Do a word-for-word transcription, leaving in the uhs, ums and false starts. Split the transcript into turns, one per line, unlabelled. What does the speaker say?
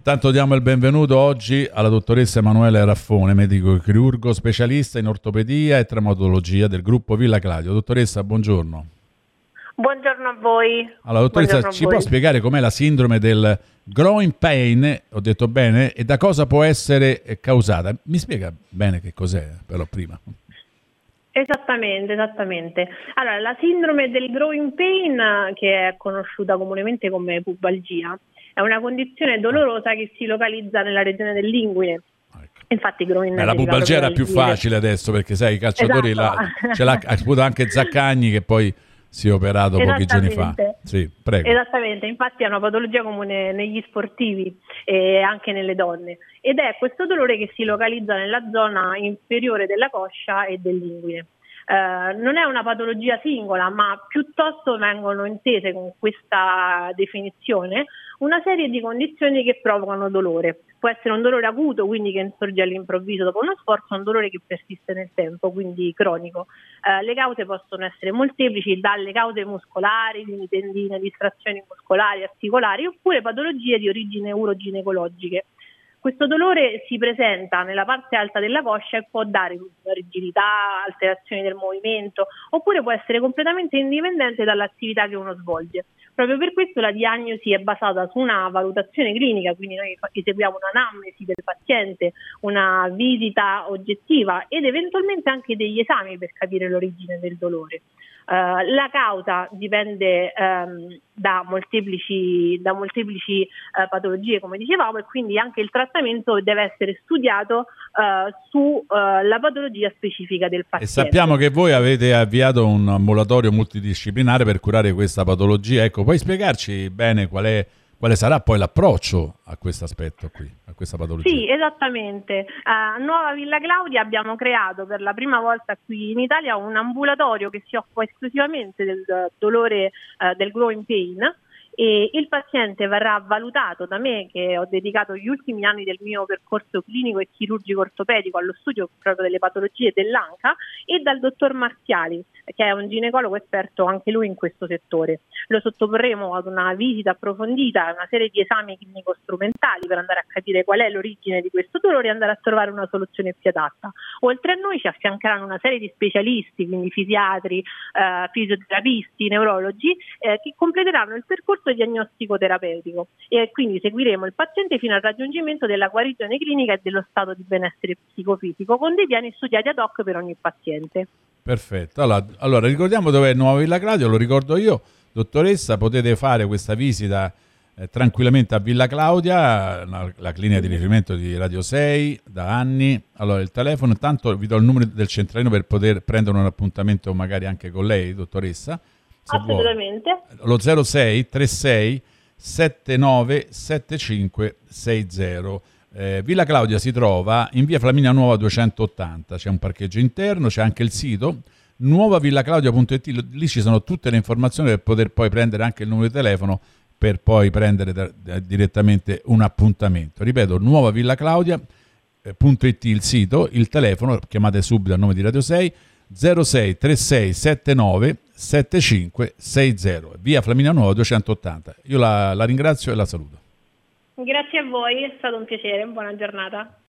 Intanto diamo il benvenuto oggi alla dottoressa Emanuele Raffone, medico chirurgo specialista in ortopedia e traumatologia del gruppo Villa Claudio. Dottoressa, buongiorno.
Buongiorno a voi.
Allora, dottoressa,
Buongiorno
ci può spiegare com'è la sindrome del growing pain, ho detto bene, e da cosa può essere causata? Mi spiega bene che cos'è, però, prima.
Esattamente, esattamente. Allora, la sindrome del growing pain, che è conosciuta comunemente come pubalgia, è una condizione dolorosa che si localizza nella regione dell'inguine. Infatti growing
Beh, la pubalgia era più facile adesso, perché sai, i calciatori
esatto.
la, ce l'ha avuto anche Zaccagni, che poi si è operato pochi giorni fa. Sì, prego.
Esattamente, infatti è una patologia comune negli sportivi e anche nelle donne, ed è questo dolore che si localizza nella zona inferiore della coscia e dell'inguine. Uh, non è una patologia singola, ma piuttosto vengono intese con questa definizione una serie di condizioni che provocano dolore. Può essere un dolore acuto, quindi che insorge all'improvviso dopo uno sforzo, un dolore che persiste nel tempo, quindi cronico. Uh, le cause possono essere molteplici, dalle cause muscolari, quindi tendine, distrazioni muscolari, articolari, oppure patologie di origine uroginecologiche. Questo dolore si presenta nella parte alta della coscia e può dare rigidità, alterazioni del movimento, oppure può essere completamente indipendente dall'attività che uno svolge. Proprio per questo la diagnosi è basata su una valutazione clinica, quindi noi eseguiamo un'anamnesi del paziente, una visita oggettiva ed eventualmente anche degli esami per capire l'origine del dolore. Uh, la causa dipende um, da molteplici, da molteplici uh, patologie, come dicevamo, e quindi anche il trattamento deve essere studiato uh, sulla uh, patologia specifica del paziente.
E sappiamo che voi avete avviato un ambulatorio multidisciplinare per curare questa patologia. Ecco, puoi spiegarci bene qual è, quale sarà poi l'approccio a questo aspetto qui, a questa patologia?
Sì, esattamente. A Nuova Villa Claudia abbiamo creato per la prima volta qui in Italia un ambulatorio che si occupa esclusivamente del dolore uh, del growing pain, e il paziente verrà valutato da me, che ho dedicato gli ultimi anni del mio percorso clinico e chirurgico ortopedico allo studio proprio delle patologie dell'anca, e dal dottor Marziali, che è un ginecologo esperto anche lui in questo settore. Lo sottoporremo ad una visita approfondita, a una serie di esami clinico-strumentali per andare a capire qual è l'origine di questo dolore e andare a trovare una soluzione più adatta. Oltre a noi ci affiancheranno una serie di specialisti, quindi fisiatri, eh, fisioterapisti, neurologi, eh, che completeranno il percorso diagnostico terapeutico, e quindi seguiremo il paziente fino al raggiungimento della guarigione clinica e dello stato di benessere psicofisico, con dei piani studiati ad hoc per ogni paziente.
Perfetto. Allora, allora ricordiamo dov'è Nuova Villa Claudia, lo ricordo io, dottoressa. Potete fare questa visita eh, tranquillamente a Villa Claudia, la, la clinica di riferimento di Radio sei da anni. Allora, il telefono, intanto vi do il numero del centralino per poter prendere un appuntamento magari anche con lei, dottoressa. Se
Assolutamente.
Vuole. Lo zero sei trentasei settantanove settantacinque sessanta. Eh, Villa Claudia si trova in via Flaminia Nuova duecentottanta, c'è un parcheggio interno, c'è anche il sito nuovavillaclaudia punto it, lì ci sono tutte le informazioni per poter poi prendere anche il numero di telefono per poi prendere da, da, direttamente un appuntamento. Ripeto, nuovavillaclaudia punto it il sito, il telefono, chiamate subito a nome di Radio sei, zero sei trentasei settantanove settantacinque sessanta, via Flaminia Nuova duecentottanta. Io la, la ringrazio e la saluto.
Grazie a voi, è stato un piacere, buona giornata.